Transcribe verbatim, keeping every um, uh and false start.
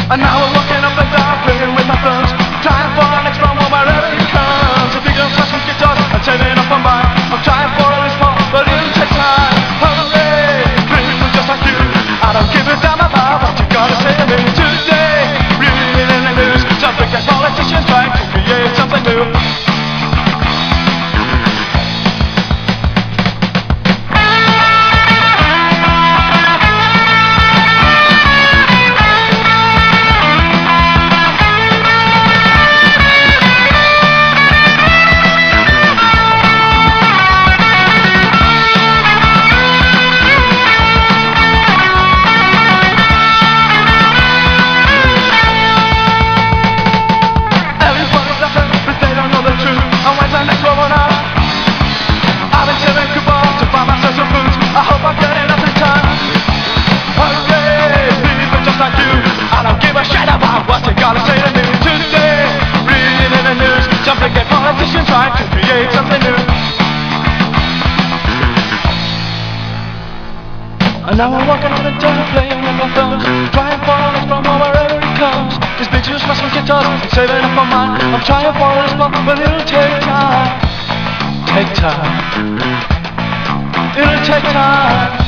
And now I'm walking up and down, playing with my thumbs, trying for an next from wherever it comes. A big old class with guitars, I'm turning up on mine. I'm trying for a response, but it'll take time. Hooray, people just like you. I don't give a damn about what you gotta say to me today. Reading in the news, some wicked politicians trying to create something new. I've been selling coupons to find myself some food. I hope I get enough in time. Hooray, people just like you. I don't give a shit about what you gotta say to me today. Reading in the news, some wicked politician trying to create something new. And now I'm walking on the desert, playing with my thumbs, trying for a from wherever it comes. These big two smashing guitars, saving up my mind. I'm trying for a spot, but it'll take time. Take time. It'll take time.